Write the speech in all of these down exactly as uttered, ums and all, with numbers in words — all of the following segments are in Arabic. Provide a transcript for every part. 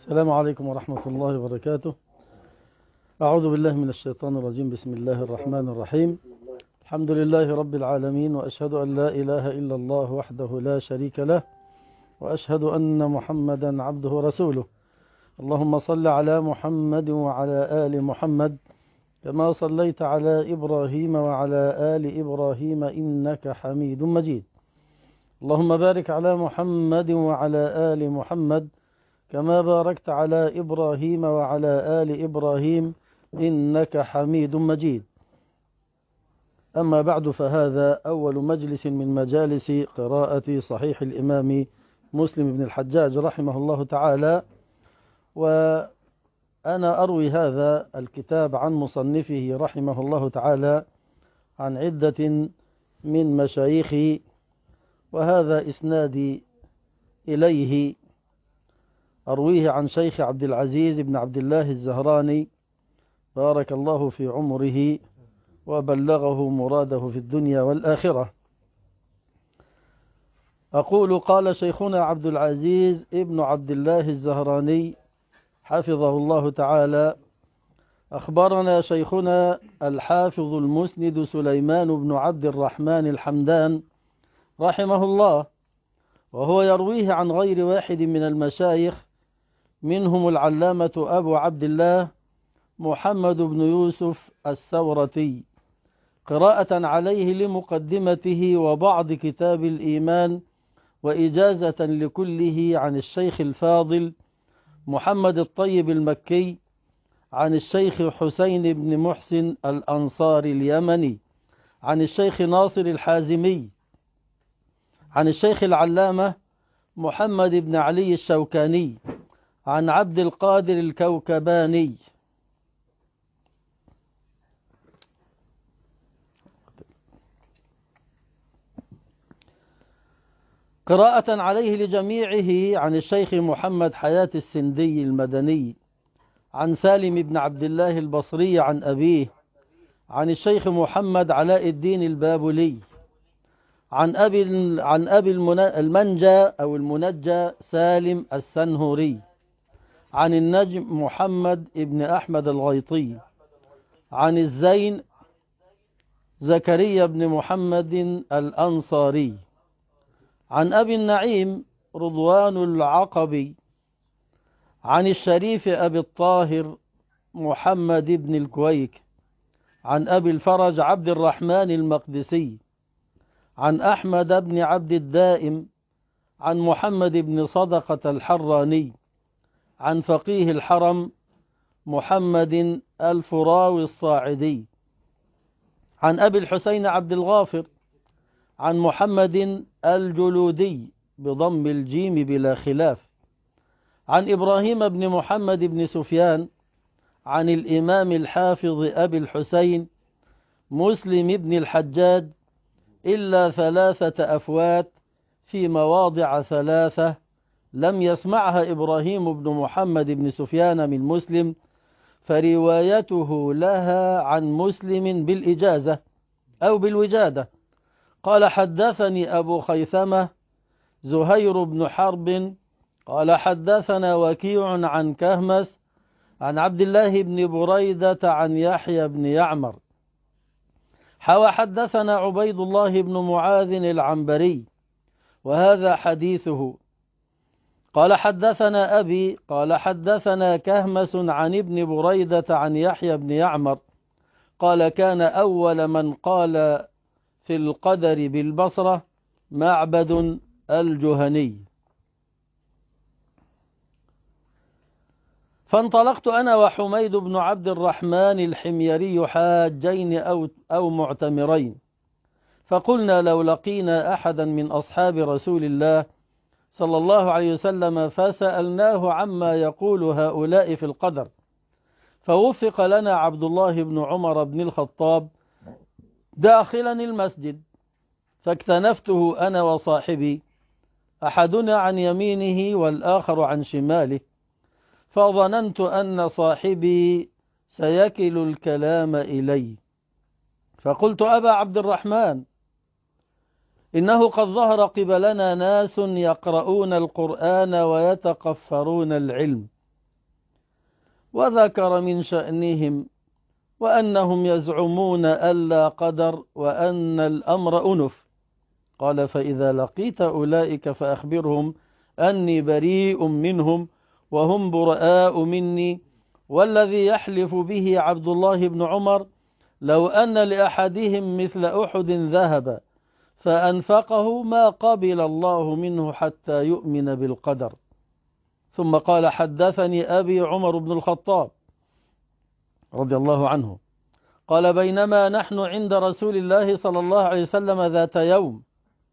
السلام عليكم ورحمة الله وبركاته. أعوذ بالله من الشيطان الرجيم. بسم الله الرحمن الرحيم. الحمد لله رب العالمين، وأشهد أن لا إله إلا الله وحده لا شريك له، وأشهد أن محمدا عبده ورسوله. اللهم صل على محمد وعلى آل محمد كما صليت على إبراهيم وعلى آل إبراهيم إنك حميد مجيد. اللهم بارك على محمد وعلى آل محمد كما باركت على إبراهيم وعلى آل إبراهيم إنك حميد مجيد. أما بعد، فهذا أول مجلس من مجالس قراءة صحيح الإمام مسلم بن الحجاج رحمه الله تعالى، وأنا أروي هذا الكتاب عن مصنفه رحمه الله تعالى عن عدة من مشايخي، وهذا إسنادي إليه. أرويه عن شيخ عبد العزيز بن عبد الله الزهراني بارك الله في عمره وبلغه مراده في الدنيا والآخرة. أقول: قال شيخنا عبد العزيز ابن عبد الله الزهراني حفظه الله تعالى: أخبرنا شيخنا الحافظ المسند سليمان بن عبد الرحمن الحمدان رحمه الله، وهو يرويه عن غير واحد من المشايخ، منهم العلامة أبو عبد الله محمد بن يوسف السورتي، قراءة عليه لمقدمته وبعض كتاب الإيمان، وإجازة لكله عن الشيخ الفاضل محمد الطيب المكي، عن الشيخ حسين بن محسن الأنصاري اليمني، عن الشيخ ناصر الحازمي، عن الشيخ العلامة محمد بن علي الشوكاني، عن عبد القادر الكوكباني. قراءة عليه لجميعه عن الشيخ محمد حياة السندي المدني، عن سالم بن عبد الله البصري عن أبيه، عن الشيخ محمد علاء الدين البابلي، عن أبي عن أبي المنجى أو المنجى سالم السنهوري، عن النجم محمد بن أحمد الغيطي، عن الزين زكريا بن محمد الأنصاري، عن أبي النعيم رضوان العقبي، عن الشريف أبي الطاهر محمد بن الكويك، عن أبي الفرج عبد الرحمن المقدسي، عن أحمد بن عبد الدائم، عن محمد بن صدقة الحراني، عن فقيه الحرم محمد الفراوي الصاعدي، عن أبي الحسين عبد الغافر، عن محمد الجلودي بضم الجيم بلا خلاف، عن إبراهيم بن محمد بن سفيان، عن الإمام الحافظ أبي الحسين مسلم بن الحجاج، إلا ثلاثة أفوات في مواضع ثلاثة لم يسمعها إبراهيم بن محمد بن سفيان من مسلم، فروايته لها عن مسلم بالإجازة أو بالوجادة. قال: حدثني أبو خيثمة زهير بن حرب قال: حدثنا وكيع عن كهمس عن عبد الله بن بريدة عن يحيى بن يعمر حوى حدثنا عبيد الله بن معاذ العنبري، وهذا حديثه. قال: حدثنا أبي قال: حدثنا كهمس عن ابن بريدة عن يحيى بن يعمر قال: كان أول من قال في القدر بالبصرة معبد الجهني. فانطلقت أنا وحميد بن عبد الرحمن الحميري حاجين أو, أو معتمرين، فقلنا: لو لقينا أحدا من أصحاب رسول الله صلى الله عليه وسلم فسألناه عما يقول هؤلاء في القدر، فوفق لنا عبد الله بن عمر بن الخطاب داخلا المسجد، فاكتنفته أنا وصاحبي، أحدنا عن يمينه والآخر عن شماله، فظننت أن صاحبي سيكل الكلام إلي، فقلت: أبا عبد الرحمن، إنه قد ظهر قبلنا ناس يقرؤون القرآن ويتقفرون العلم، وذكر من شأنهم وأنهم يزعمون ألا قدر وأن الأمر أنف. قال فإذا لقيت أولئك فأخبرهم أني بريء منهم وهم براء مني، والذي يحلف به عبد الله بن عمر لو أن لأحدهم مثل أحد ذهب فأنفقه ما قبل الله منه حتى يؤمن بالقدر. ثم قال حدثني أبي عمر بن الخطاب رضي الله عنه قال بينما نحن عند رسول الله صلى الله عليه وسلم ذات يوم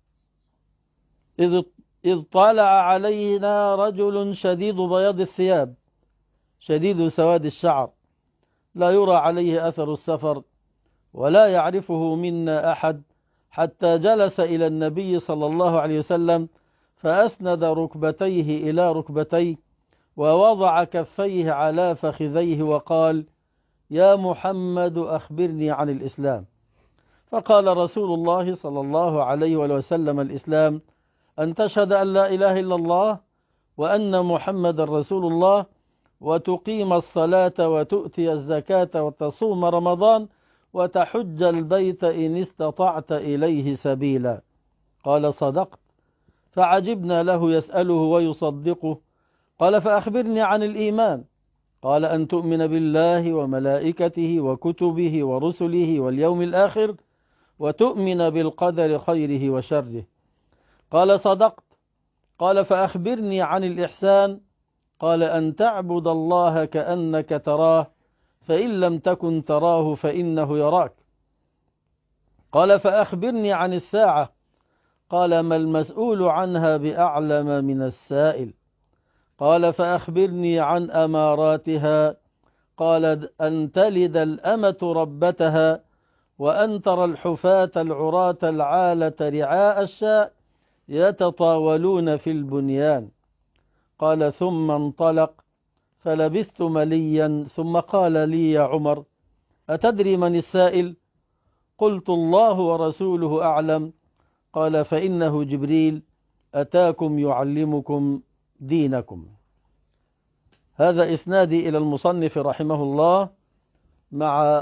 إذ إذ طلع علينا رجل شديد بياض الثياب شديد سواد الشعر لا يرى عليه أثر السفر ولا يعرفه منا أحد، حتى جلس إلى النبي صلى الله عليه وسلم فأسند ركبتيه إلى ركبتيه ووضع كفيه على فخذيه وقال يا محمد أخبرني عن الإسلام. فقال رسول الله صلى الله عليه وسلم الإسلام أن تشهد أن لا إله إلا الله وأن محمد رسول الله وتقيم الصلاة وتؤتي الزكاة وتصوم رمضان وتحج البيت إن استطعت إليه سبيلا. قال صدقت. فعجبنا له يسأله ويصدقه. قال فأخبرني عن الإيمان. قال أن تؤمن بالله وملائكته وكتبه ورسله واليوم الآخر وتؤمن بالقدر خيره وشره. قال صدقت. قال فأخبرني عن الإحسان. قال أن تعبد الله كأنك تراه فإن لم تكن تراه فإنه يراك. قال فأخبرني عن الساعة. قال ما المسؤول عنها بأعلم من السائل. قال فأخبرني عن أماراتها. قال أن تلد الأمة ربتها وأن ترى الحفاة العراة العالة رعاء الشاء يتطاولون في البنيان. قال ثم انطلق فلبثت مليا ثم قال لي يا عمر أتدري من السائل؟ قلت الله ورسوله أعلم. قال فإنه جبريل أتاكم يعلمكم دينكم. هذا إسنادي إلى المصنف رحمه الله مع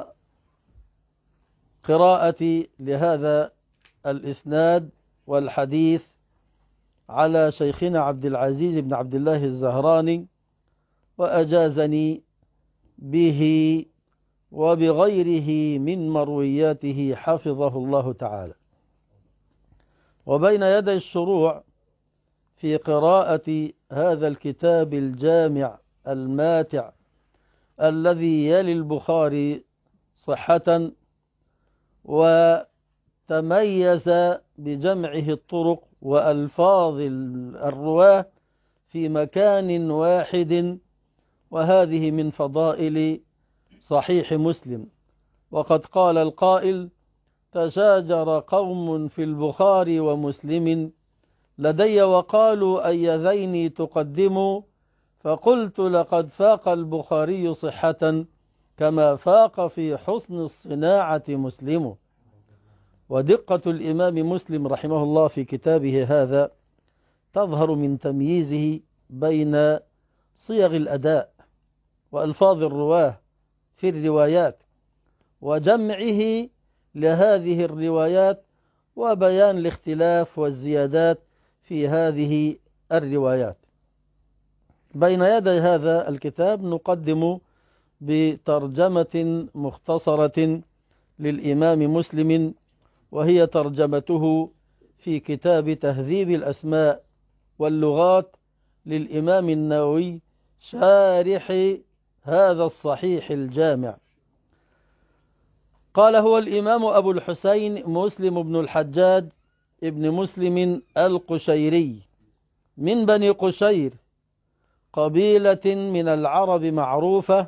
قراءتي لهذا الإسناد والحديث على شيخنا عبد العزيز بن عبد الله الزهراني، وأجازني به وبغيره من مروياته حفظه الله تعالى. وبين يدي الشروع في قراءة هذا الكتاب الجامع الماتع الذي يلي البخاري صحة وتميز بجمعه الطرق وألفاظ الرواة في مكان واحد، وهذه من فضائل صحيح مسلم. وقد قال القائل تشاجر قوم في البخاري ومسلم لدي وقالوا أي ذين تقدموا، فقلت لقد فاق البخاري صحة كما فاق في حسن الصناعة مسلم. ودقة الإمام مسلم رحمه الله في كتابه هذا تظهر من تمييزه بين صيغ الأداء وألفاظ الرواه في الروايات وجمعه لهذه الروايات وبيان الاختلاف والزيادات في هذه الروايات. بين يدي هذا الكتاب نقدم بترجمة مختصرة للإمام مسلم، وهي ترجمته في كتاب تهذيب الأسماء واللغات للإمام النووي شارح هذا الصحيح الجامع. قال هو الإمام أبو الحسين مسلم بن الحجاج ابن مسلم القشيري من بني قشير، قبيلة من العرب معروفة،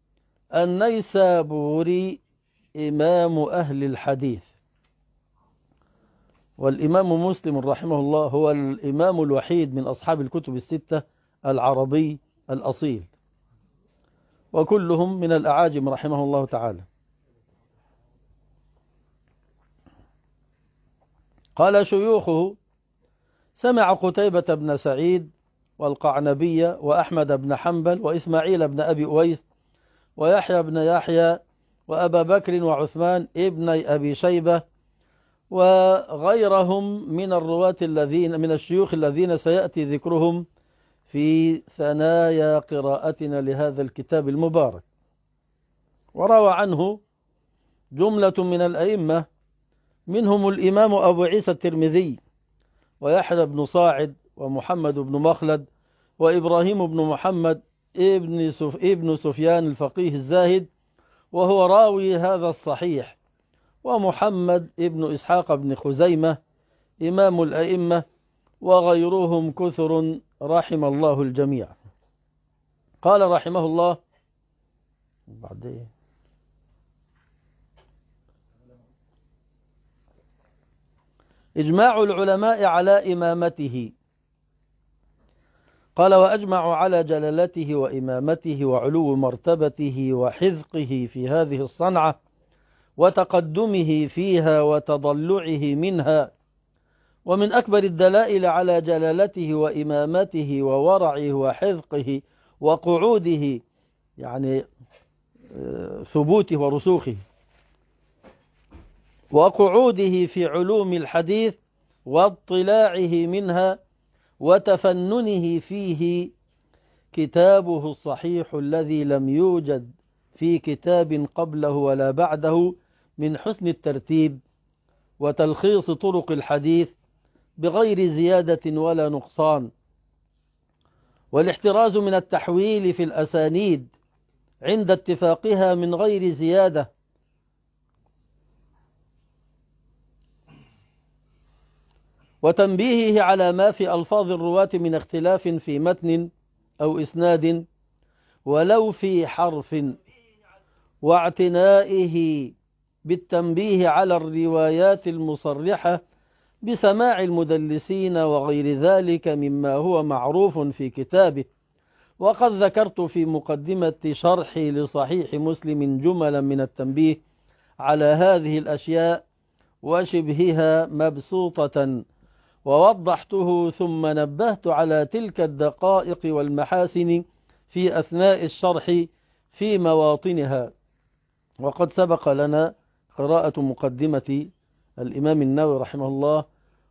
النيسابوري، إمام أهل الحديث. والإمام مسلم رحمه الله هو الإمام الوحيد من أصحاب الكتب الستة العربي الأصيل، وكلهم من الأعاجم رحمه الله تعالى. قال شيوخه سمع قتيبة بن سعيد والقعنبية وأحمد بن حنبل وإسماعيل بن أبي أويس ويحيى بن يحيى وأبا بكر وعثمان ابني أبي شيبة وغيرهم من الرواة الذين من الشيوخ الذين سيأتي ذكرهم في ثنايا قراءتنا لهذا الكتاب المبارك. وروى عنه جملة من الأئمة، منهم الإمام أبو عيسى الترمذي ويحيى بن صاعد ومحمد بن مخلد وإبراهيم بن محمد ابن, سف... ابن سفيان الفقيه الزاهد وهو راوي هذا الصحيح، ومحمد ابن إسحاق بن خزيمة إمام الأئمة، وغيرهم كثر رحم الله الجميع. قال رحمه الله بعدين إجماع العلماء على إمامته. قال وأجمعوا على جلالته وإمامته وعلو مرتبته وحذقه في هذه الصنعة وتقدمه فيها وتضلعه منها. ومن أكبر الدلائل على جلالته وإمامته وورعه وحذقه وقعوده، يعني ثبوته ورسوخه، وقعوده في علوم الحديث واطلاعه منها وتفننه فيه، كتابه الصحيح الذي لم يوجد في كتاب قبله ولا بعده من حسن الترتيب وتلخيص طرق الحديث بغير زيادة ولا نقصان، والاحتراز من التحويل في الأسانيد عند اتفاقها من غير زيادة، وتنبيهه على ما في ألفاظ الرواة من اختلاف في متن أو إسناد ولو في حرف، واعتنائه بالتنبيه على الروايات المصرحة بسماع المدلسين وغير ذلك مما هو معروف في كتابه. وقد ذكرت في مقدمة شرحي لصحيح مسلم جملا من التنبيه على هذه الأشياء وشبهها مبسوطة، ووضحته ثم نبهت على تلك الدقائق والمحاسن في أثناء الشرح في مواطنها. وقد سبق لنا قراءة مقدمة الإمام النووي رحمه الله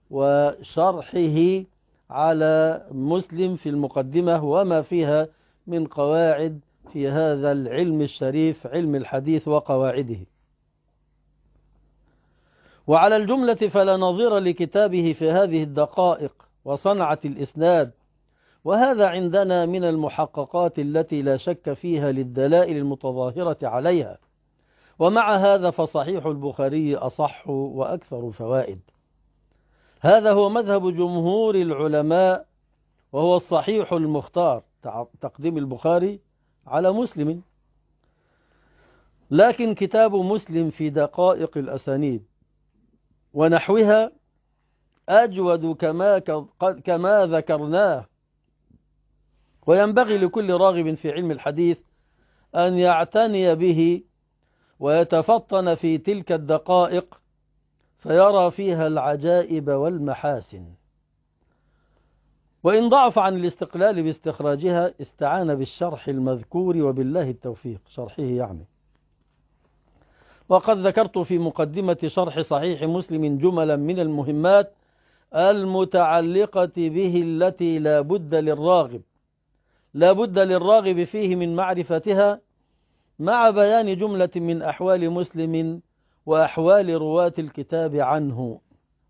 وشرحه على مسلم في المقدمة وما فيها من قواعد في هذا العلم الشريف، علم الحديث وقواعده. وعلى الجملة فلا نظير لكتابه في هذه الدقائق وصنعة الإسناد، وهذا عندنا من المحققات التي لا شك فيها للدلائل المتظاهرة عليها. ومع هذا فصحيح البخاري أصح وأكثر فوائد. هذا هو مذهب جمهور العلماء، وهو الصحيح المختار، تقديم البخاري على مسلم. لكن كتاب مسلم في دقائق الأسانيد ونحوها أجود كما كما ذكرناه، وينبغي لكل راغب في علم الحديث أن يعتني به ويتفطن في تلك الدقائق فيرى فيها العجائب والمحاسن. وإن ضعف عن الاستقلال باستخراجها استعان بالشرح المذكور وبالله التوفيق، شرحه يعني. وقد ذكرت في مقدمة شرح صحيح مسلم جملا من المهمات المتعلقة به التي لا بد للراغب لا بد للراغب فيه من معرفتها، مع بيان جملة من أحوال مسلم وأحوال رواة الكتاب عنه.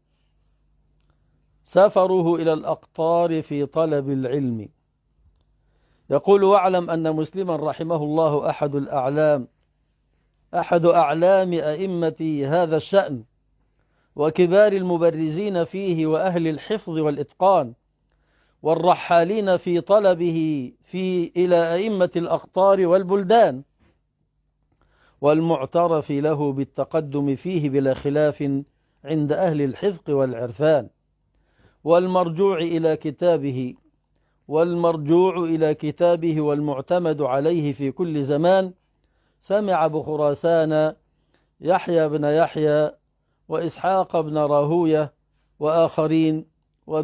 سفره إلى الأقطار في طلب العلم. يقول واعلم أن مسلما رحمه الله أحد الأعلام أحد أعلام أئمة هذا الشأن وكبار المبرزين فيه وأهل الحفظ والإتقان والرحالين في طلبه في إلى أئمة الأقطار والبلدان، والمعترف له بالتقدم فيه بلا خلاف عند أهل الحذق والعرفان، والمرجوع إلى كتابه والمرجوع إلى كتابه والمعتمد عليه في كل زمان. سمع بخراسان يحيى بن يحيى وإسحاق بن راهوية وآخرين،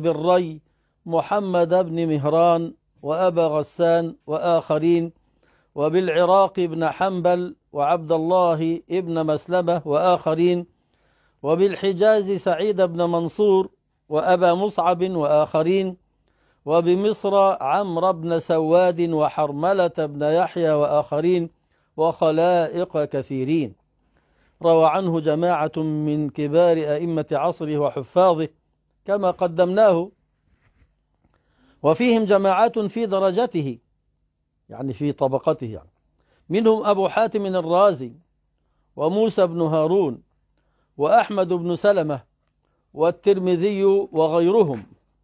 وبالري محمد بن مهران وأبا غسان وآخرين، وبالعراق بن حنبل وعبد الله بن مسلمة وآخرين، وبالحجاز سعيد بن منصور وأبا مصعب وآخرين، وبمصر عمرو بن سواد وحرملة بن يحيى وآخرين، وخلائق كثيرين. روى عنه جماعة من كبار أئمة عصره وحفاظه كما قدمناه، وفيهم جماعات في درجته يعني في طبقته يعني. منهم أبو حاتم الرازي وموسى بن هارون وأحمد بن سلمة والترمذي وغيرهم.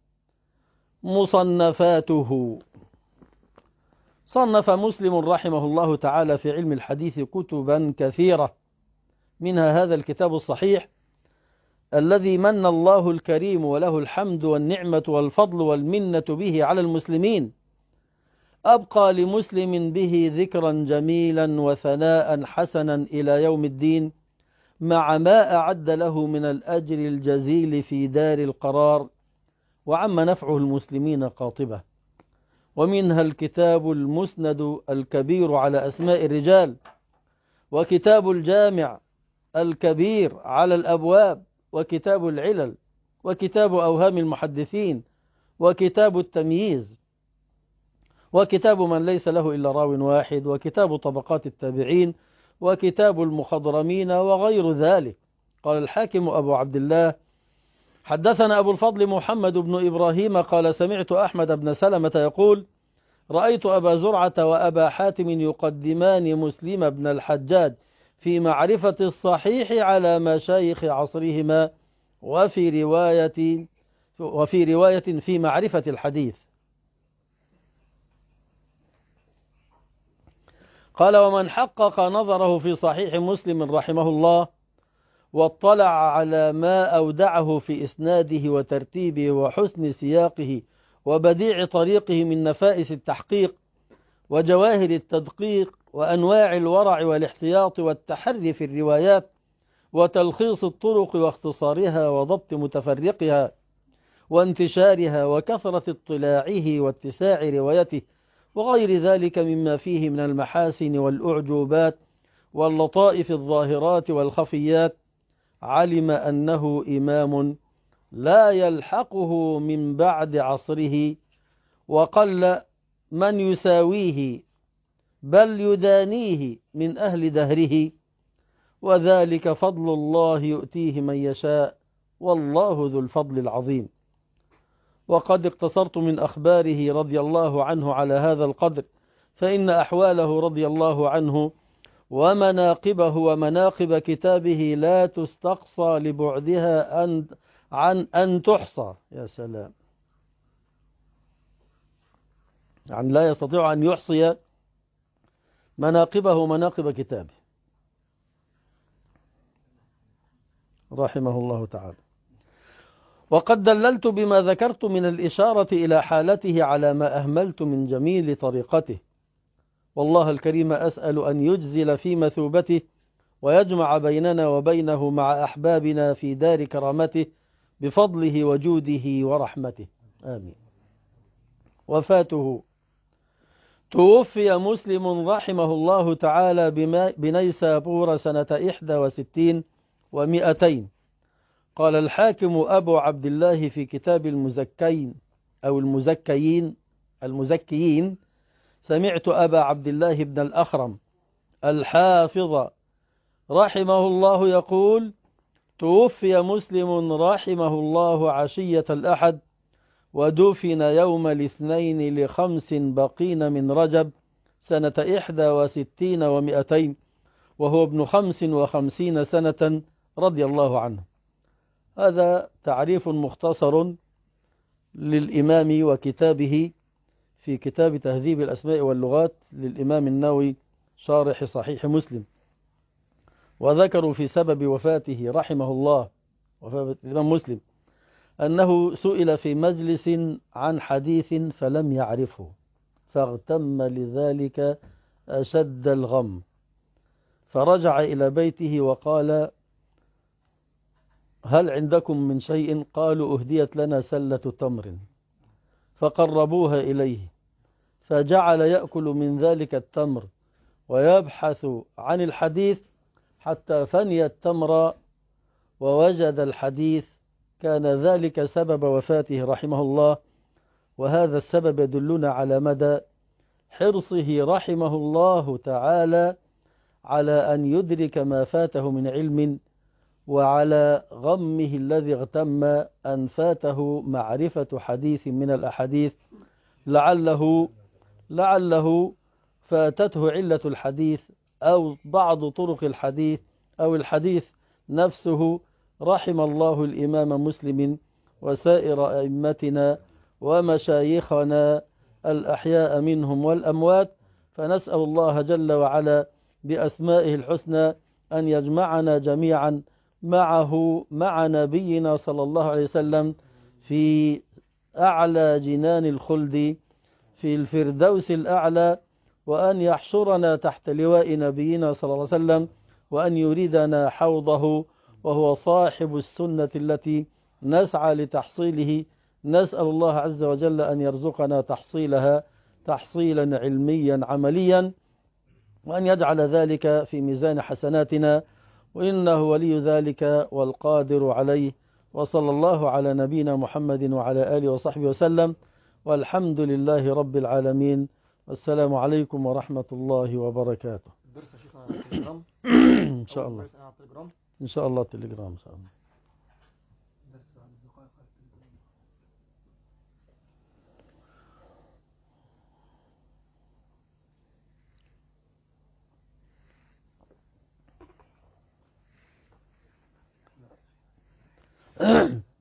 مصنفاته: صنف مسلم رحمه الله تعالى في علم الحديث كتبا كثيرة، منها هذا الكتاب الصحيح الذي من الله الكريم وله الحمد والنعمة والفضل والمنة به على المسلمين، أبقى لمسلم به ذكرا جميلا وثناء حسنا إلى يوم الدين، مع ما أعد له من الأجر الجزيل في دار القرار، وعم نفعه المسلمين قاطبة. ومنها الكتاب المسند الكبير على أسماء الرجال، وكتاب الجامع الكبير على الأبواب، وكتاب العلل، وكتاب أوهام المحدثين، وكتاب التمييز، وكتاب من ليس له إلا راو واحد، وكتاب طبقات التابعين، وكتاب المخضرمين، وغير ذلك. قال الحاكم أبو عبد الله: حدثنا أبو الفضل محمد بن إبراهيم قال سمعت أحمد بن سلمة يقول: رأيت أبا زرعة وأبا حاتم يقدمان مسلم بن الحجاج في معرفة الصحيح على مشايخ عصرهما، وفي رواية وفي رواية في معرفة الحديث. قال: ومن حقق نظره في صحيح مسلم رحمه الله واطلع على ما أودعه في إسناده وترتيبه وحسن سياقه وبديع طريقه من نفائس التحقيق وجواهر التدقيق وأنواع الورع والاحتياط والتحري في الروايات وتلخيص الطرق واختصارها وضبط متفرقها وانتشارها وكثرة اطلاعه واتساع روايته وغير ذلك مما فيه من المحاسن والأعجوبات واللطائف الظاهرات والخفيات، علم أنه إمام لا يلحقه من بعد عصره، وقل من يساويه بل يدانيه من أهل دهره، وذلك فضل الله يؤتيه من يشاء، والله ذو الفضل العظيم. وقد اقتصرت من أخباره رضي الله عنه على هذا القدر، فإن أحواله رضي الله عنه ومناقبه ومناقب كتابه لا تستقصى لبعدها أن عن أن تحصى. يا سلام، يعني لا يستطيع أن يحصي مناقبه ومناقب كتابه رحمه الله تعالى. وقد دللت بما ذكرت من الإشارة إلى حالته على ما أهملت من جميل طريقته، والله الكريم أسأل أن يجزل في مثوبته ويجمع بيننا وبينه مع أحبابنا في دار كرامته بفضله وجوده ورحمته، آمين. وفاته: توفي مسلم رحمه الله تعالى بنيسابور سنة إحدى وستين ومئتين. قال الحاكم أبو عبد الله في كتاب المزكين أو المزكيين المزكيين: سمعت أبا عبد الله بن الأخرم الحافظ رحمه الله يقول: توفي مسلم رحمه الله عشية الأحد، ودفن يوم الاثنين لخمس بقين من رجب سنة إحدى وستين ومئتين، وهو ابن خمس وخمسين سنة رضي الله عنه. هذا تعريف مختصر للإمام وكتابه في كتاب تهذيب الأسماء واللغات للإمام النووي شارح صحيح مسلم. وذكروا في سبب وفاته رحمه الله وفاة الإمام مسلم أنه سئل في مجلس عن حديث فلم يعرفه، فاغتم لذلك أشد الغم، فرجع إلى بيته وقال: هل عندكم من شيء؟ قالوا: أهديت لنا سلة تمر، فقربوها إليه، فجعل يأكل من ذلك التمر ويبحث عن الحديث حتى فني التمر ووجد الحديث، كان ذلك سبب وفاته رحمه الله. وهذا السبب يدلنا على مدى حرصه رحمه الله تعالى على أن يدرك ما فاته من علم، وعلى غمه الذي اغتم أن فاته معرفة حديث من الأحاديث، لعله لعله فاتته علة الحديث أو بعض طرق الحديث أو الحديث نفسه. رحم الله الإمام مسلم وسائر أئمتنا ومشايخنا الأحياء منهم والأموات، فنسأل الله جل وعلا بأسمائه الحسنى أن يجمعنا جميعا معه مع نبينا صلى الله عليه وسلم في أعلى جنان الخلد في الفردوس الأعلى، وأن يحشرنا تحت لواء نبينا صلى الله عليه وسلم، وأن يريدنا حوضه وهو صاحب السنة التي نسعى لتحصيله. نسأل الله عز وجل أن يرزقنا تحصيلها تحصيلا علميا عمليا، وأن يجعل ذلك في ميزان حسناتنا، وإنه ولي ذلك والقادر عليه. وصلى الله على نبينا محمد وعلى آله وصحبه وسلم، والحمد لله رب العالمين، والسلام عليكم ورحمة الله وبركاته. الدرس يا شيخ على التليجرام إن شاء الله، الدرس على التليجرام إن شاء الله تليجرام إن شاء الله. درس